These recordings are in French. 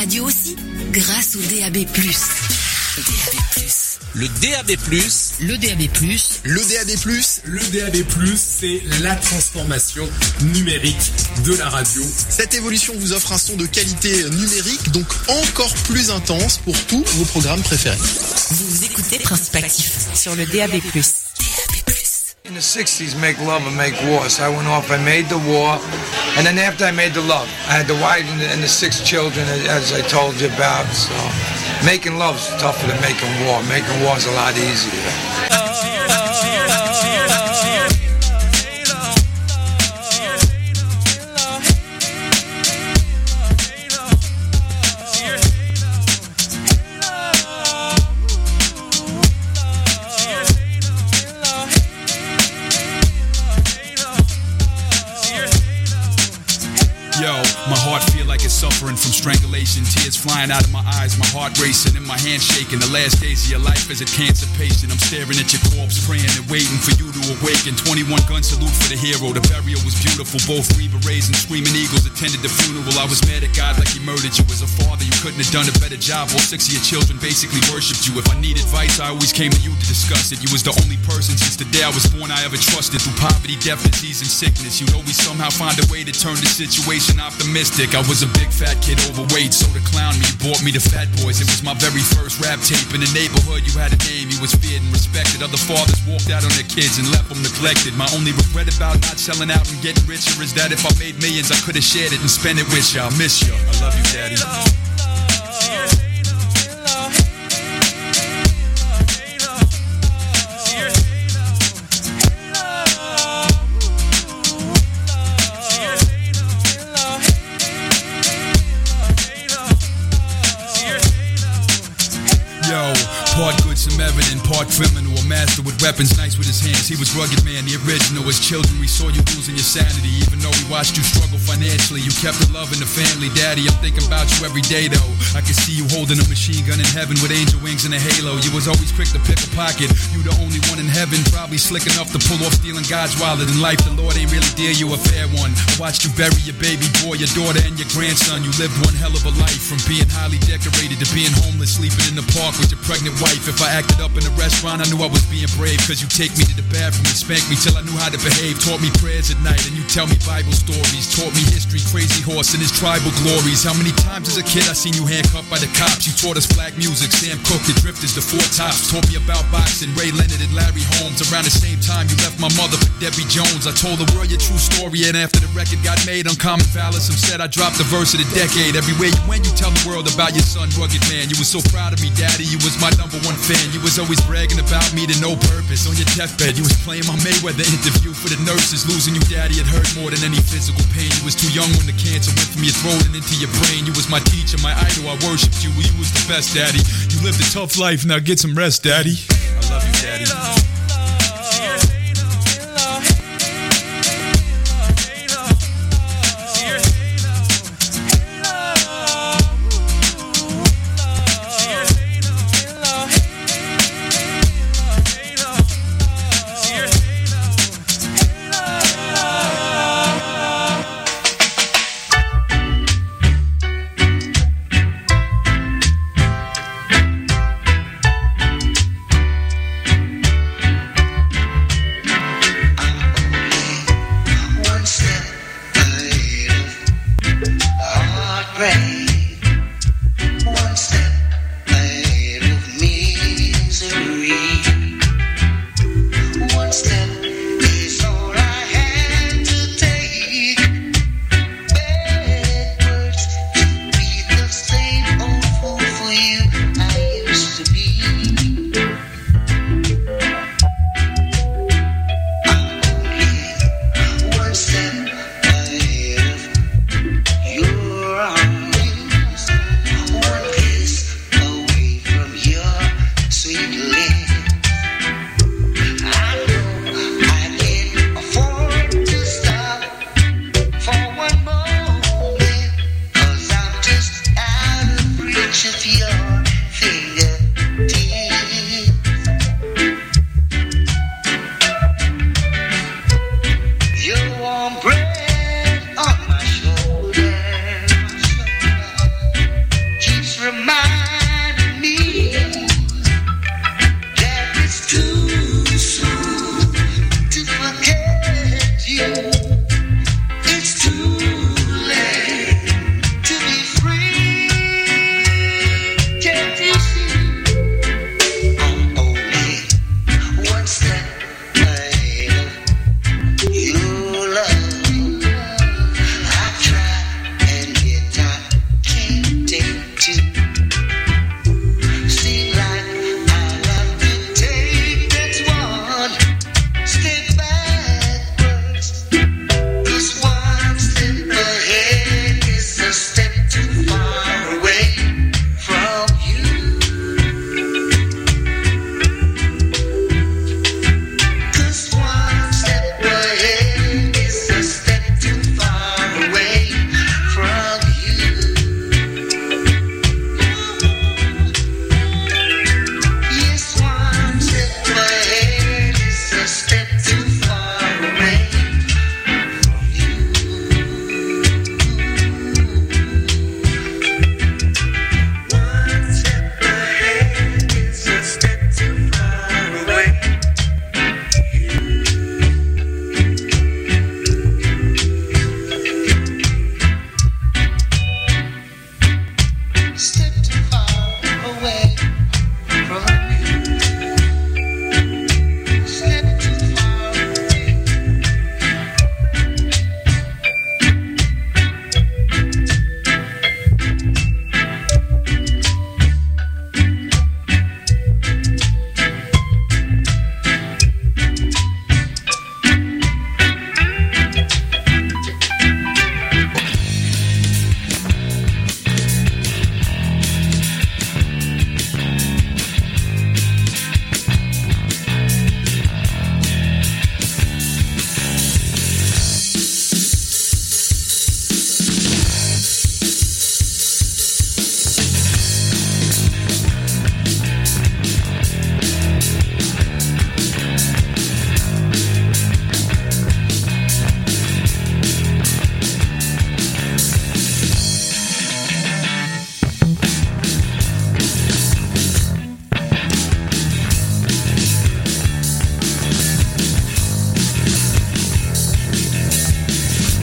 radio aussi, grâce au DAB+. DAB+. Le DAB+, le DAB+, le DAB+, le DAB+, c'est la transformation numérique de la radio. Cette évolution vous offre un son de qualité numérique, donc encore plus intense pour tous vos programmes préférés. Vous écoutez Principe Actif sur le DAB+. In the 60s, make love or make war. So I went off, I made the war, and then after I made the love, I had the wife and the 6 children, as I told you about. So making love's tougher than making war. Making war's a lot easier. Suffering from strangulation, tears flying out of my eyes, my heart racing and my hand shaking. The last days of your life as a cancer patient, I'm staring at your corpse, praying and waiting for you to awaken. 21 gun salute for the hero, the burial was beautiful. Both Green Berets and Screaming Eagles attended the funeral. I was mad at God like he murdered you. As a father, you couldn't have done a better job. All 6 of your children basically worshipped you. If I need advice, I always came to you to discuss it. You was the only person since the day I was born I ever trusted. Through poverty, death, disease, and sickness, you'd always somehow find a way to turn the situation optimistic. I was a big fat kid, overweight, so to clown me, you bought me the Fat Boys. It was my very first rap tape. In the neighborhood, you had a name, you was feared and respected. Other fathers walked out on their kids and left them neglected. My only regret about not selling out and getting richer is that if I made millions, I could have shared it and spent it with you. I miss you. I love you, Daddy. Part good Samaritan, part criminal, a master with weapons, nice with his hands. He was rugged man, the original. As children, we saw you losing your sanity. Even though we watched you struggle financially, you kept the love in the family. Daddy, I'm thinking about you every day though. I can see you holding a machine gun in heaven with angel wings and a halo. You was always quick to pick a pocket. You the only one in heaven, probably slick enough to pull off stealing God's wallet. In life, the Lord ain't really dear you a fair one. I watched you bury your baby boy, your daughter, and your grandson. You lived one hell of a life, from being highly decorated to being homeless, sleeping in the park with your pregnant wife. If I acted up in a restaurant, I knew I was being brave. Cause you take me to the bathroom and spank me till I knew how to behave. Taught me prayers at night and you tell me Bible stories. Taught me history, Crazy Horse and his tribal glories. How many times as a kid I seen you handcuffed by the cops. You taught us black music, Sam Cooke, the Drifters, the Four Tops. Taught me about boxing, Ray Leonard and Larry Holmes. Around the same time you left my mother for Debbie Jones. I told the world your true story, and after the record got made, Uncommon Valor, some said I dropped the verse of the decade. Everywhere you went, you tell the world about your son, Rugged Man. You was so proud of me, Daddy, you was my #1 fan. You was always bragging about me to no purpose. On your deathbed, you was playing my Mayweather interview for the nurses. Losing you, Daddy, it hurt more than any physical pain. You was too young when the cancer went from your throat and into your brain. You was my teacher, my idol, I worshipped you. You was the best, Daddy. You lived a tough life, now get some rest, Daddy. I love you, Daddy.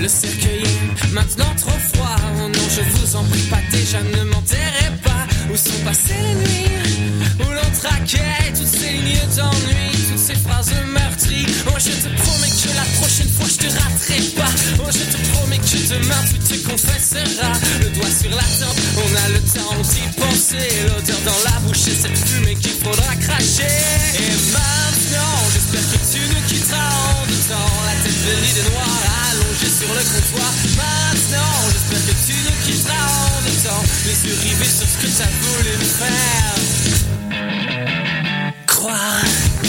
le cercueil est maintenant trop froid. Oh non, je vous en prie pas, déjà ne m'enterrez pas. Où sont passées les nuits où l'on traquait toutes ces lignes d'ennui, toutes ces phrases meurtries. Oh, je te promets que la prochaine fois je te raterai pas. Oh, je te promets que demain tu te confesseras. Le doigt sur la tempe, on a le temps d'y penser. L'odeur dans la bouche et cette fumée qu'il faudra cracher. Et maintenant, j'espère que tu nous quitteras en deux temps. La tête venue de noir allongée sur le comptoir. Maintenant, j'espère que tu nous quitteras en deux temps. Les yeux rivés sur ce que t'as voulu me faire croire.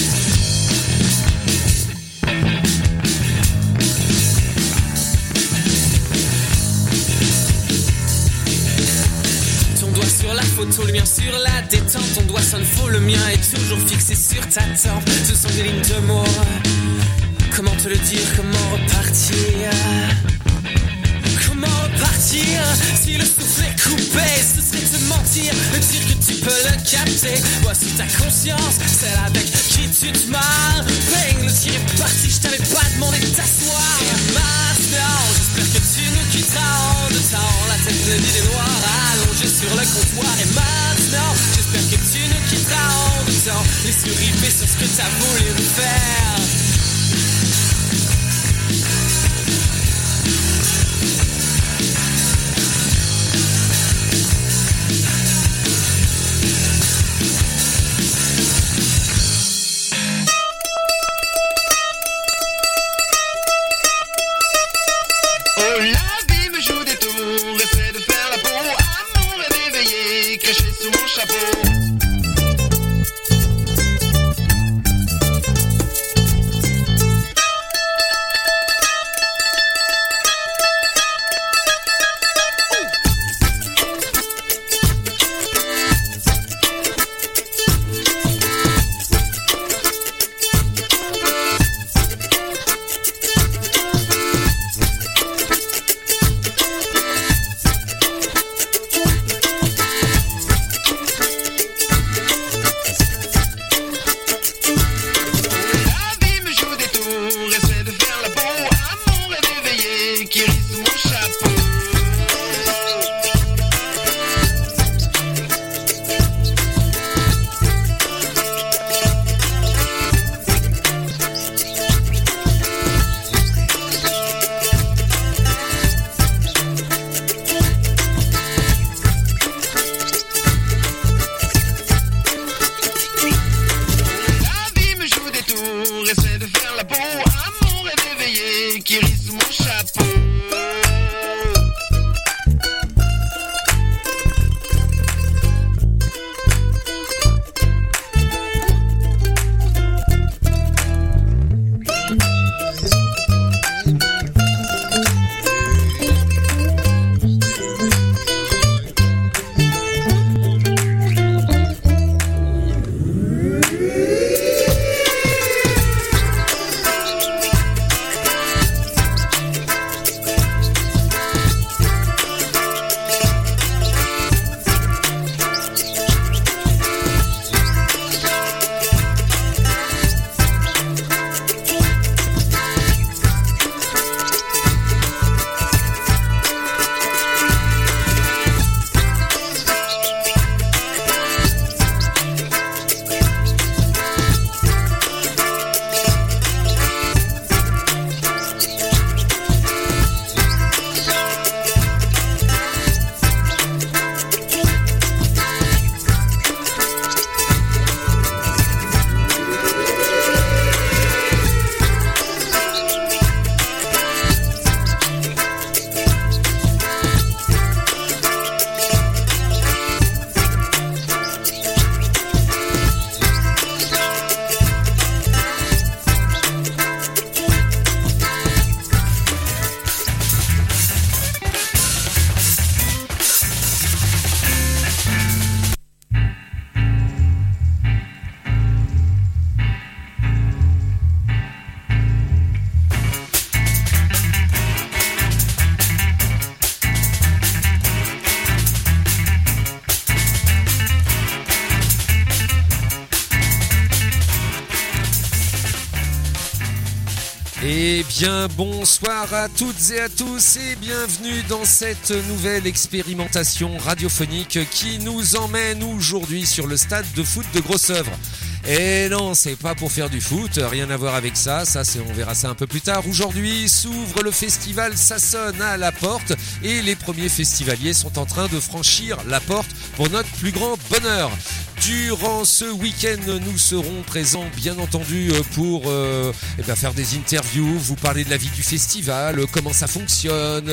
Sur la photo, le mien sur la détente. Ton doigt sonne faux, le mien est toujours fixé sur ta tempe. Ce sont des lignes de mots. Comment te le dire, comment repartir? Comment repartir? Si le souffle est coupé, ce serait te mentir. Me dire que tu peux le capter. Voici ta conscience, celle avec qui tu te marres. Bang, le tir est parti, je t'avais pas demandé de t'asseoir. Et maintenant, j'espère que tu nous quitteras en deux temps. La tête pleine des noirs allongée sur le comptoir. Et maintenant, j'espère que tu nous quitteras en deux temps. Les yeux rivés sur ce que t'as voulu me faire. Eh bien, bonsoir à toutes et à tous et bienvenue dans cette nouvelle expérimentation radiophonique qui nous emmène aujourd'hui sur le stade de foot de Grosseuvre. Et non, c'est pas pour faire du foot, rien à voir avec ça, on verra ça un peu plus tard. Aujourd'hui s'ouvre le festival Ça sonne à la porte et les premiers festivaliers sont en train de franchir la porte pour notre plus grand bonheur. Durant ce week-end, nous serons présents, bien entendu, pour faire des interviews, vous parler de la vie du festival, comment ça fonctionne,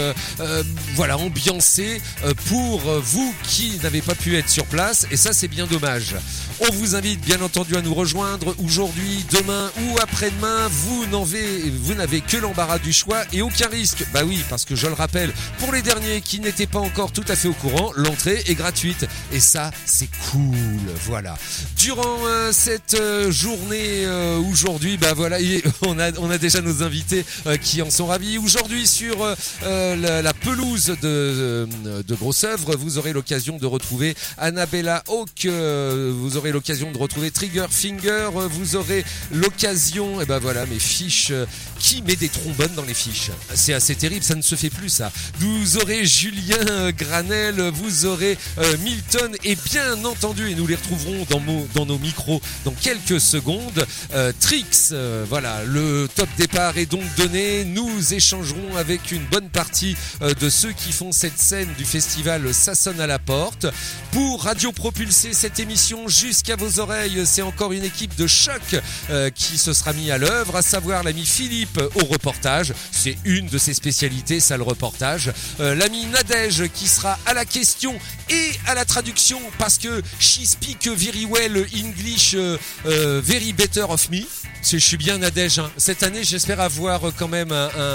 ambiancer pour vous qui n'avez pas pu être sur place, et ça c'est bien dommage. On vous invite bien entendu à nous rejoindre aujourd'hui, demain ou après-demain. Vous n'avez que l'embarras du choix et aucun risque. Bah oui, parce que je le rappelle, pour les derniers qui n'étaient pas encore tout à fait au courant, l'entrée est gratuite. Et ça, c'est cool. Voilà. Durant cette journée aujourd'hui, on a déjà nos invités qui en sont ravis. Aujourd'hui sur la pelouse de Grosseuvre, vous aurez l'occasion de retrouver Annabella Hawk, vous aurez l'occasion de retrouver Trigger Finger, vous aurez l'occasion, mes fiches, qui met des trombones dans les fiches? C'est assez terrible, ça ne se fait plus ça. Vous aurez Julien Granel, vous aurez Milton et bien entendu, et nous les retrouverons dans nos micros dans quelques secondes, Trix. Le top départ est donc donné, nous échangerons avec une bonne partie de ceux qui font cette scène du festival Ça sonne à la porte. Pour Radio Propulser cette émission jusqu'à vos oreilles, c'est encore une équipe de choc qui se sera mis à l'œuvre, à savoir l'ami Philippe au reportage, c'est une de ses spécialités, ça, le reportage, l'ami Nadège qui sera à la question et à la traduction parce que she speak very well English, very better of me. Je suis bien Nadège, hein. Cette année j'espère avoir quand même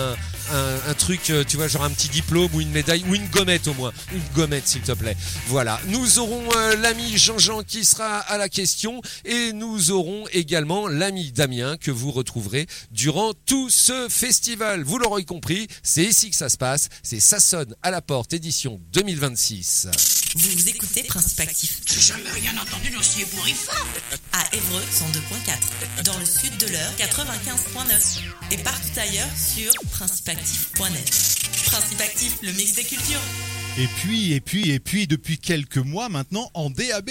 un truc, tu vois, genre un petit diplôme ou une médaille ou une gommette au moins, une gommette s'il te plaît. Voilà, nous aurons l'ami Jean-Jean qui sera à la question et nous aurons également l'ami Damien que vous retrouverez durant tout ce festival. Vous l'aurez compris, c'est ici que ça se passe, c'est Ça sonne à la porte édition 2026. Vous écoutez Principe Actif. J'ai jamais rien entendu d'aussi ébouriffant. À Évreux 102.4, dans le sud de l'Eure 95.9 et partout ailleurs sur principeactif.net. Principe Actif, le mix des cultures. Et puis, depuis quelques mois maintenant, en DAB.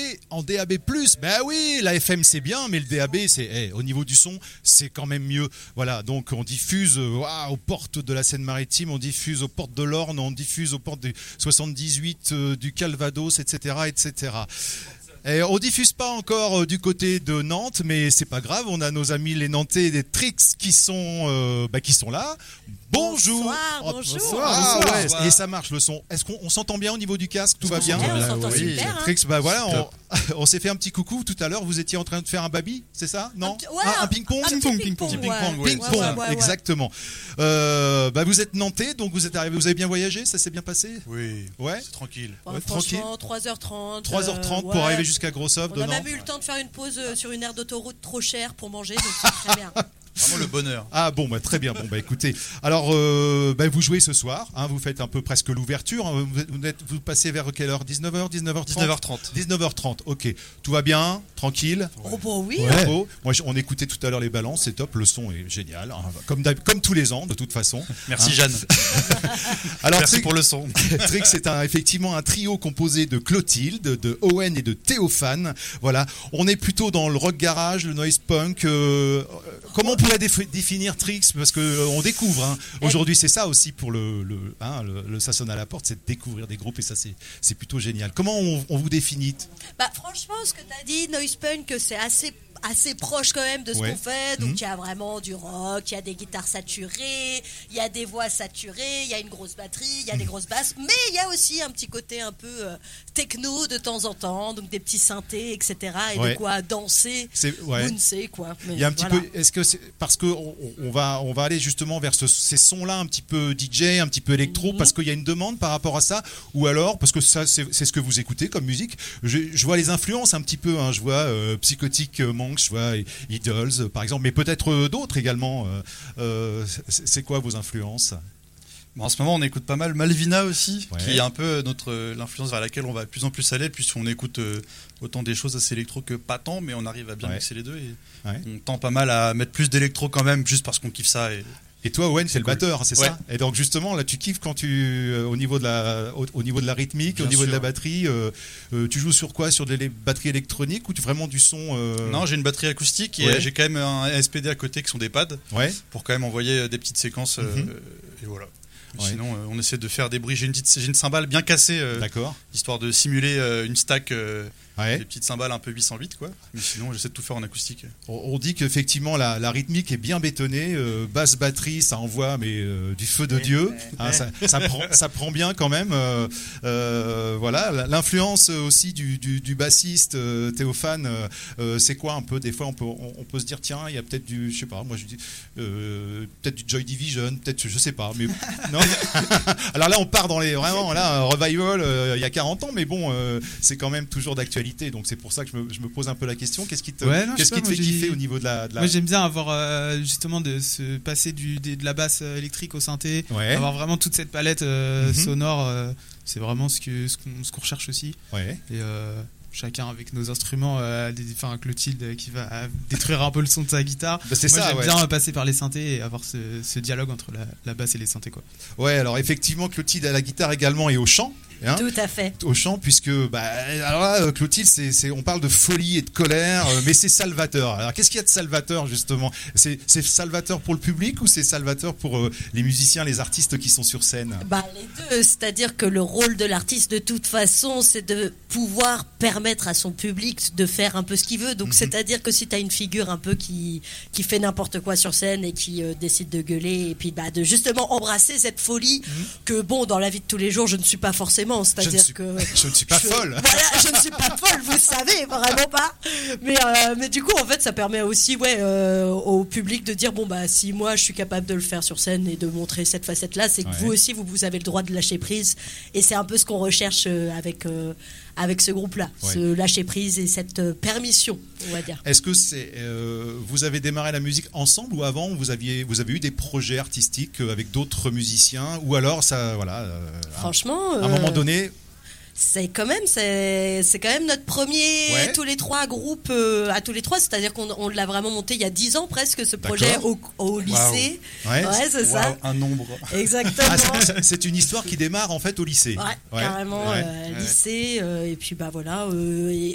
Ben oui, la FM c'est bien, mais le DAB, au niveau du son, c'est quand même mieux. Voilà, donc on diffuse aux portes de la Seine-Maritime, on diffuse aux portes de l'Orne, on diffuse aux portes du 78, du Calvados, etc., etc. Et on diffuse pas encore du côté de Nantes, mais c'est pas grave, on a nos amis les Nantais des Trix qui sont là. Bonjour. Bonsoir. Ouais. Et ça marche le son. Est-ce qu'on s'entend bien au niveau du casque? Tout va bien? On s'entend super. Trix, on s'est fait un petit coucou tout à l'heure. Vous étiez en train de faire un baby, c'est ça? Non? Un ping-pong. Ping-pong. Exactement. Vous êtes nantais, donc vous êtes arrivé. Vous avez bien voyagé? Ça s'est bien passé? Oui. Ouais. C'est tranquille. Franchement, 3h30. 3h30 pour arriver jusqu'à Grosseuvre. On a même eu le temps de faire une pause sur une aire d'autoroute trop chère pour manger, donc c'est très bien. Vraiment le bonheur. Ah bon, très bien. Bon, écoutez, alors vous jouez ce soir, hein, vous faites un peu presque l'ouverture. Hein, vous passez vers quelle heure? 19h30. Ok. Tout va bien, tranquille. Oh bon, oui. Ouais. Moi, on écoutait tout à l'heure les balances, c'est top, le son est génial, hein, comme tous les ans de toute façon. Merci, hein. Jeanne. Alors, merci pour le son. Trix, c'est effectivement un trio composé de Clotilde, de Owen et de Théophane. Voilà, on est plutôt dans le rock garage, le noise punk. Comment on pourrait définir Trix, parce que on découvre. Hein. Aujourd'hui, c'est ça aussi pour le Ça sonne à la porte, c'est de découvrir des groupes et ça c'est plutôt génial. Comment on vous définit? Franchement, ce que tu as dit, noise punk, c'est assez proche quand même de ce qu'on fait. Donc il y a vraiment du rock, il y a des guitares saturées, il y a des voix saturées, il y a une grosse batterie, il y a des grosses basses, mais il y a aussi un petit côté un peu techno de temps en temps, donc des petits synthés, etc. Et de quoi danser, bouncer quoi. Mais il y a un petit peu. Est-ce que c'est parce que on va aller justement vers ces sons-là un petit peu DJ, un petit peu électro, parce qu'il y a une demande par rapport à ça, ou alors parce que ça c'est ce que vous écoutez comme musique. Je vois les influences un petit peu. Hein, je vois Psychotic Monks, je vois Idols par exemple, mais peut-être d'autres également. C'est quoi vos influences? En ce moment, on écoute pas mal Malvina aussi, qui est un peu l'influence vers laquelle on va de plus en plus aller, puisqu'on écoute autant des choses assez électro que pas tant, mais on arrive à bien mixer les deux et on tend pas mal à mettre plus d'électro quand même, juste parce qu'on kiffe ça. Et toi, Owen, c'est le batteur, c'est Ouais. ça? Et donc justement, là, tu kiffes quand au niveau de la rythmique, Bien au niveau de sûr. la batterie, tu joues sur quoi? Sur des batteries électroniques ou vraiment du son Non, j'ai une batterie acoustique et Ouais. j'ai quand même un SPD à côté qui sont des pads Ouais. pour quand même envoyer des petites séquences. Et voilà. Ouais. Sinon, on essaie de faire des bruits. J'ai une cymbale bien cassée, D'accord. histoire de simuler une stack. Ouais. Des petites cymbales un peu 808 quoi. Mais sinon, j'essaie de tout faire en acoustique. On dit qu'effectivement la rythmique est bien bétonnée, basse batterie, ça envoie mais du feu de Dieu. Hein, ça prend bien quand même. Voilà, l'influence aussi du bassiste Théophane, c'est quoi un peu? Des fois, on peut se dire tiens, il y a peut-être du, je sais pas, moi je dis peut-être du Joy Division, peut-être je sais pas, mais non. Alors là, on part dans les vraiment là revival il y a 40 ans, mais bon, c'est quand même toujours d'actualité. Donc c'est pour ça que je me pose un peu la question. Qu'est-ce qui te fait kiffer au niveau de la... Moi j'aime bien avoir justement de se passer de la basse électrique au synthé, avoir vraiment toute cette palette sonore. C'est vraiment ce qu'on recherche aussi. Ouais. Et chacun avec nos instruments, Clotilde qui va détruire un peu le son de sa guitare. Bah, Moi j'aime bien passer par les synthés et avoir ce dialogue entre la basse et les synthés, quoi. Ouais, alors effectivement Clotilde à la guitare également et au chant. Hein, tout à fait. Au chant, puisque alors là, Clotilde, on parle de folie et de colère, mais c'est salvateur. Alors qu'est-ce qu'il y a de salvateur justement? C'est salvateur pour le public ou c'est salvateur pour les musiciens, les artistes qui sont sur scène? Les deux, c'est-à-dire que le rôle de l'artiste de toute façon, c'est de pouvoir permettre à son public de faire un peu ce qu'il veut. Donc c'est-à-dire que si tu as une figure un peu qui fait n'importe quoi sur scène et qui décide de gueuler et puis de justement embrasser cette folie que bon, dans la vie de tous les jours, je ne suis pas forcément. C'est-à-dire je ne suis pas folle. Voilà, je ne suis pas folle, vous savez, vraiment pas. Mais du coup, en fait, ça permet aussi, au public de dire si moi je suis capable de le faire sur scène et de montrer cette facette-là, c'est que vous aussi, vous avez le droit de lâcher prise. Et c'est un peu ce qu'on recherche avec ce groupe-là, ce lâcher prise et cette permission, on va dire. Est-ce que vous avez démarré la musique ensemble ou avant vous avez eu des projets artistiques avec d'autres musiciens ou alors ça, franchement, à un moment donné. C'est quand même notre premier tous les trois groupe à tous les trois, c'est-à-dire qu'on l'a vraiment monté il y a 10 ans presque ce projet au lycée. Wow. Ouais, c'est ça. Un nombre. Exactement. C'est une histoire qui démarre en fait au lycée. Ouais. Carrément lycée et puis et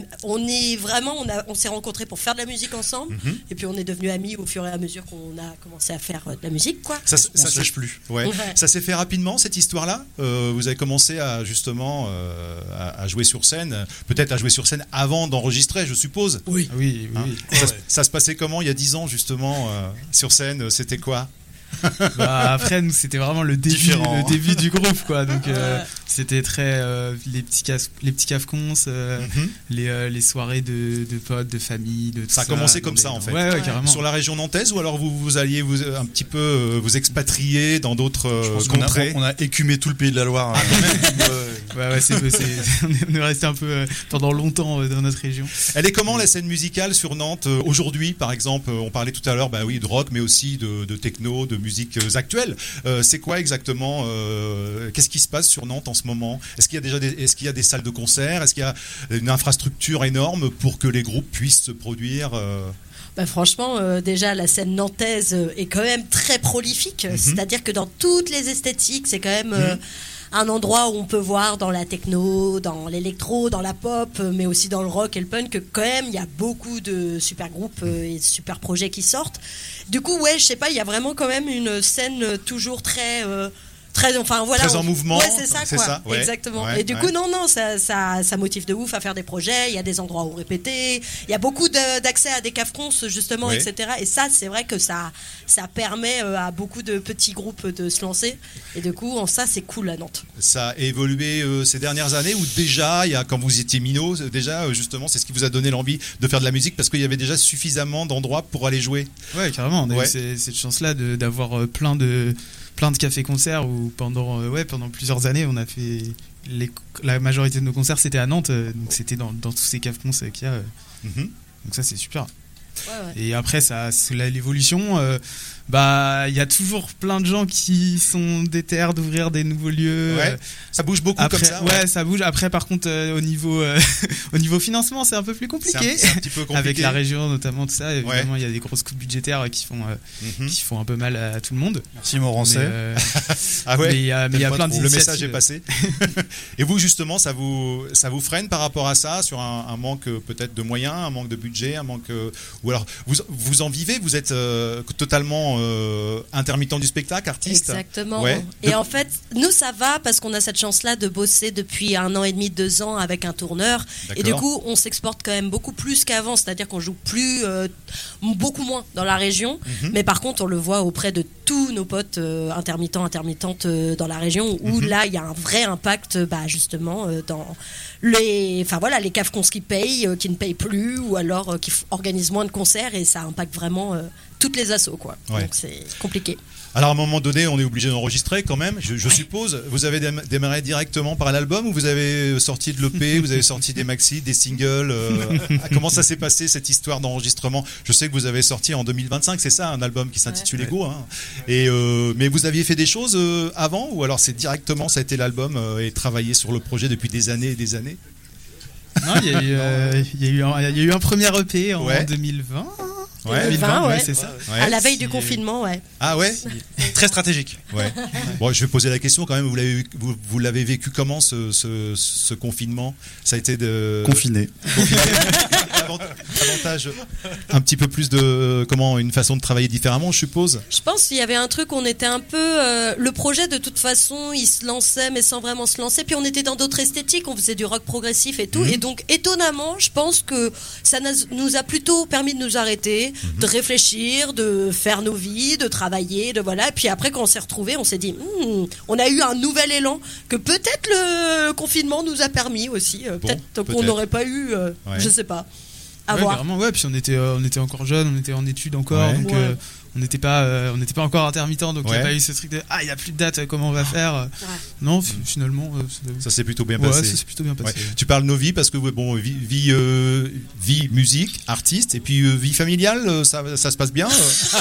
on s'est rencontrés pour faire de la musique ensemble et puis on est devenus amis au fur et à mesure qu'on a commencé à faire de la musique, quoi. Ça se lâche plus. Ouais. Ça s'est fait rapidement cette histoire-là. Vous avez commencé à justement à jouer sur scène, peut-être à jouer sur scène avant d'enregistrer, je suppose. Oui. Ça se passait comment il y a 10 ans justement sur scène? C'était quoi? Après nous c'était vraiment le début du groupe, quoi. Donc c'était très les petits cafcons, les soirées de potes, de famille, de tout ça. Ça a commencé comme ça en fait. Ouais, carrément. Sur la région nantaise ou alors vous alliez un petit peu vous expatrier dans d'autres contrées? On a écumé tout le pays de la Loire. On est resté un peu pendant longtemps dans notre région. Elle est comment la scène musicale sur Nantes aujourd'hui, par exemple? On parlait tout à l'heure de rock mais aussi de techno, de musiques actuelles. C'est quoi exactement qu'est-ce qui se passe sur Nantes en ce moment? Est-ce qu'il y a des salles de concert? Est-ce qu'il y a une infrastructure énorme pour que les groupes puissent se produire? Franchement, déjà la scène nantaise est quand même très prolifique. C'est-à-dire que dans toutes les esthétiques, c'est quand même un endroit où on peut voir dans la techno, dans l'électro, dans la pop, mais aussi dans le rock et le punk, que quand même il y a beaucoup de super groupes et super projets qui sortent. Du coup, je sais pas, il y a vraiment quand même une scène toujours très très en mouvement. C'est ça, exactement. Et du coup, ça motive de ouf à faire des projets. Il y a des endroits où répéter. Il y a beaucoup d'accès à des cafcons, justement, etc. Et ça, c'est vrai que ça permet à beaucoup de petits groupes de se lancer. Et du coup, ça, c'est cool à Nantes. Ça a évolué ces dernières années ou déjà, quand vous étiez minot, justement, c'est ce qui vous a donné l'envie de faire de la musique parce qu'il y avait déjà suffisamment d'endroits pour aller jouer. Ouais, carrément. On a eu cette chance-là d'avoir plein de cafés-concerts où pendant plusieurs années on a fait la majorité de nos concerts c'était à Nantes, donc c'était dans tous ces cafés-concerts qu'il y a. Donc ça c'est super. Et après, l'évolution. Il y a toujours plein de gens qui sont déter d'ouvrir des nouveaux lieux. Ça bouge beaucoup après, comme ça. Ça bouge. Après, par contre, au niveau financement, c'est un peu plus compliqué. C'est un petit peu compliqué. Avec la région, notamment, tout ça. Évidemment, il y a des grosses coupes budgétaires qui font un peu mal à tout le monde. Merci Morancet. Mais il y a plein d'initiatives. Le message est passé. Et vous, justement, ça vous freine par rapport à ça, sur un manque peut-être de moyens, un manque de budget, un manque ou alors vous en vivez, vous êtes totalement intermittent du spectacle, artiste. Exactement. Et en fait, nous ça va parce qu'on a cette chance-là de bosser depuis 1 an et demi, 2 ans avec un tourneur. Et du coup, on s'exporte quand même beaucoup plus qu'avant. C'est-à-dire qu'on joue beaucoup moins dans la région. Mais par contre, on le voit auprès de tous nos potes intermittentes dans la région où là, il y a un vrai impact, justement, dans les caves qui payent, qui ne payent plus, ou alors qui organisent moins de concerts, et ça impacte vraiment toutes les assos, quoi. Donc c'est compliqué. Alors à un moment donné, on est obligé d'enregistrer quand même, je suppose. Vous avez démarré directement par l'album, ou vous avez sorti de l'EP, vous avez sorti des maxi, des singles Comment ça s'est passé, cette histoire d'enregistrement? Je sais que vous avez sorti en 2025, c'est ça, un album qui s'intitule Ego. Mais vous aviez fait des choses avant, ou alors c'est directement, ça a été l'album et travaillé sur le projet depuis des années et des années? Non, il y a eu un premier EP en 2020. 2020, c'est ça. À la veille du confinement, Ah ouais. Très stratégique. Bon, je vais poser la question quand même. Vous l'avez vécu comment ce confinement? Ça a été de confiné. Davantage, un petit peu plus de une façon de travailler différemment, je suppose. Je pense qu'il y avait un truc, on était un peu le projet de toute façon, il se lançait mais sans vraiment se lancer. Puis on était dans d'autres esthétiques, on faisait du rock progressif et tout. Et donc étonnamment, je pense que ça nous a plutôt permis de nous arrêter, de réfléchir, de faire nos vies, de travailler, et puis après quand on s'est retrouvés, on s'est dit on a eu un nouvel élan que peut-être le confinement nous a permis aussi, peut-être qu'on n'aurait pas eu, je sais pas. Carrément, puis on était encore jeunes, on était en études encore, donc on n'était pas encore intermittent, donc il n'y a pas eu ce truc de il n'y a plus de date, comment on va faire. Non, finalement ça s'est plutôt bien passé. Ça s'est plutôt bien passé. Tu parles de nos vies parce que vie musique, artiste, et puis vie familiale, ça se passe bien.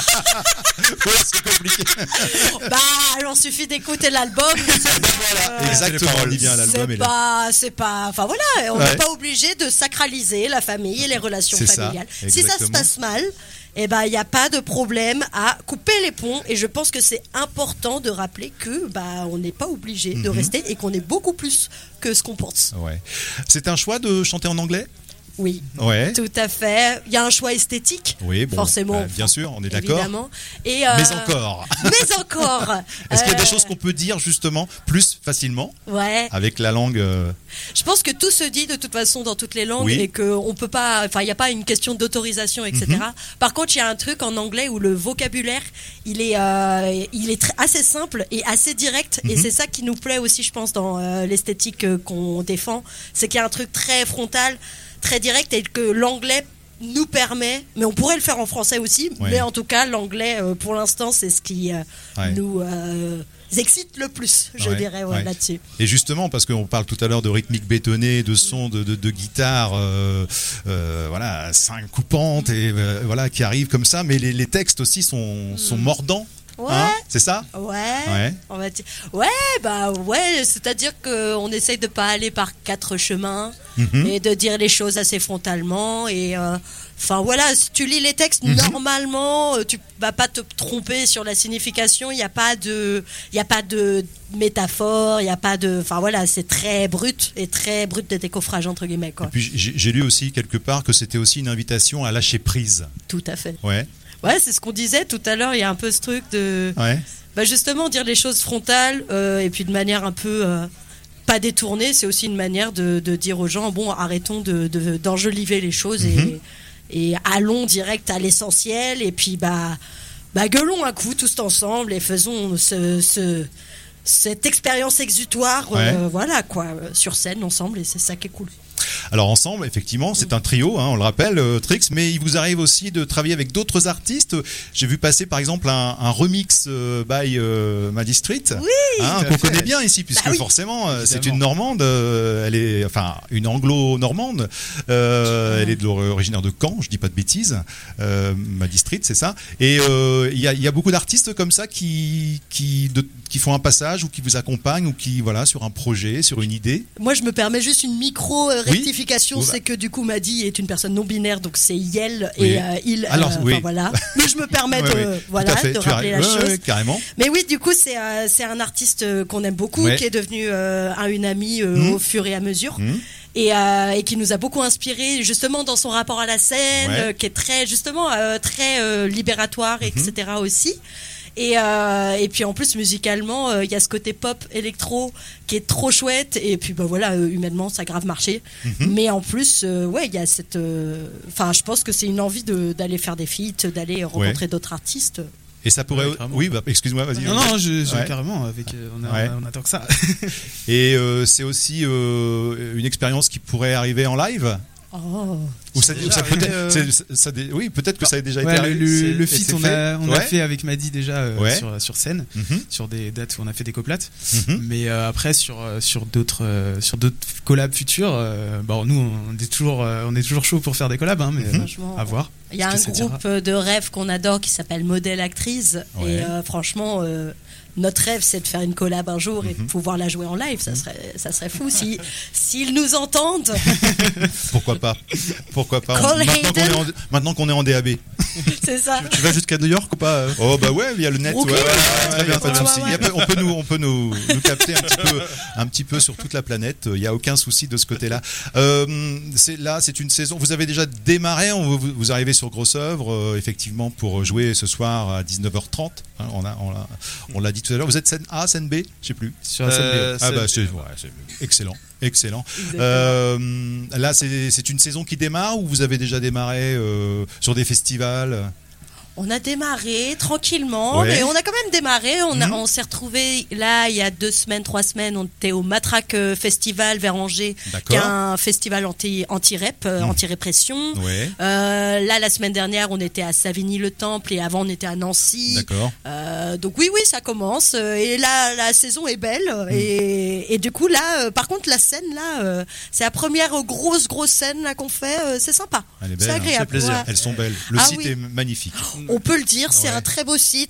C'est compliqué. Alors suffit d'écouter l'album. Exactement, on dit bien l'album. C'est pas on n'est pas obligé de sacraliser la famille et les relations familiales. Si ça se passe mal, il n'y a pas de problème à couper les ponts, et je pense que c'est important de rappeler que on n'est pas obligé de rester, et qu'on est beaucoup plus que ce qu'on pense. C'est un choix de chanter en anglais? Oui, tout à fait. Il y a un choix esthétique, forcément. Bien sûr, on est d'accord. Évidemment. Mais encore. Est-ce qu'il y a des choses qu'on peut dire justement plus facilement avec la langue Je pense que tout se dit de toute façon dans toutes les langues, et qu'on peut pas. Il n'y a pas une question d'autorisation, etc. Par contre, il y a un truc en anglais où le vocabulaire, il est assez simple et assez direct, et c'est ça qui nous plaît aussi, je pense, dans l'esthétique qu'on défend. C'est qu'il y a un truc très frontal, très direct, et que l'anglais nous permet, mais on pourrait le faire en français aussi, mais en tout cas l'anglais pour l'instant c'est ce qui nous excite le plus, je dirais, là-dessus. Et justement, parce qu'on parle tout à l'heure de rythmique bétonnée, de sons de guitare 5 coupantes et qui arrivent comme ça, mais les textes aussi sont mordants. C'est ça? On va dire. C'est-à-dire qu'on essaye de pas aller par 4 chemins, et de dire les choses assez frontalement, et si tu lis les textes, normalement tu vas pas te tromper sur la signification. Il y a pas de métaphore, il y a pas de c'est très brut de décoffrage entre guillemets, quoi. Et puis j'ai lu aussi quelque part que c'était aussi une invitation à lâcher prise. Tout à fait. C'est ce qu'on disait tout à l'heure, il y a un peu ce truc de justement dire les choses frontales, et puis de manière un peu pas détournée. C'est aussi une manière de dire aux gens, arrêtons d'enjoliver les choses, et allons direct à l'essentiel, et puis gueulons un coup tous ensemble, et faisons cette expérience exutoire sur scène ensemble, et c'est ça qui est cool. Alors ensemble, effectivement, c'est un trio, on le rappelle, Trix, mais il vous arrive aussi de travailler avec d'autres artistes. J'ai vu passer par exemple un remix by Maddie Street, qu'on connaît bien ici, puisque forcément c'est une Normande, elle est une anglo-normande, elle est originaire de Caen, je dis pas de bêtises, Maddie Street, c'est ça. Et il y a beaucoup d'artistes comme ça qui font un passage ou qui vous accompagnent ou qui sur un projet, sur une idée. Moi je me permets juste une micro rectification, c'est que du coup Maddie est une personne non binaire, donc c'est Yel et il. Alors voilà. Mais je me permets de rappeler la chose. Carrément. Mais oui, du coup c'est un artiste qu'on aime beaucoup, qui est devenu une amie au fur et à mesure. Et qui nous a beaucoup inspiré justement dans son rapport à la scène, qui est très libératoire, etc. aussi. Et puis en plus musicalement il y a ce côté pop électro qui est trop chouette, et puis humainement ça a grave marché. Mais en plus il y a cette je pense que c'est une envie d'aller faire des feats, d'aller rencontrer d'autres artistes. Et ça pourrait... excuse-moi, vas-y. Non, carrément, on attend que ça. Et c'est aussi une expérience qui pourrait arriver en live. Peut-être que ça a déjà été arrivé. Le feat, on a fait avec Maddy déjà sur scène, sur des dates où on a fait des coplates. Mais après sur d'autres collabs futurs, nous on est toujours chaud pour faire des collabs, mais à voir. Il y a un groupe de rêve qu'on adore qui s'appelle Modèle Actrice, et franchement notre rêve c'est de faire une collab un jour et de pouvoir la jouer en live. Ça serait fou s'ils nous entendent. Pourquoi pas maintenant qu'on est en DAB. C'est ça. Tu vas jusqu'à New York ou pas? Oh bah ouais, via le net. Très bien, pas de souci. On peut nous capter un petit peu sur toute la planète. Il y a aucun souci de ce côté-là. C'est une saison. Vous avez déjà démarré. Vous arrivez sur Grosse Œuvre effectivement pour jouer ce soir à 19h30. On l'a dit tout à l'heure. Vous êtes scène A, scène B, je sais plus. Sur la scène B. C'est excellent. Là, c'est une saison qui démarre, ou vous avez déjà démarré sur des festivals? On a démarré tranquillement, mais on a quand même démarré. On s'est retrouvés là il y a 3 semaines. On était au Matraque Festival vers Angers, qui est un festival anti-rep, anti-répression. Là, la semaine dernière, on était à Savigny-le-Temple, et avant, on était à Nancy. D'accord. Donc oui, ça commence. Et là, la saison est belle. Et du coup, là, par contre, la scène, là, c'est la première grosse scène là qu'on fait. C'est sympa. Elle est belle, c'est agréable. C'est plaisir. Elles sont belles. Le site est magnifique. On peut le dire, c'est un très beau site.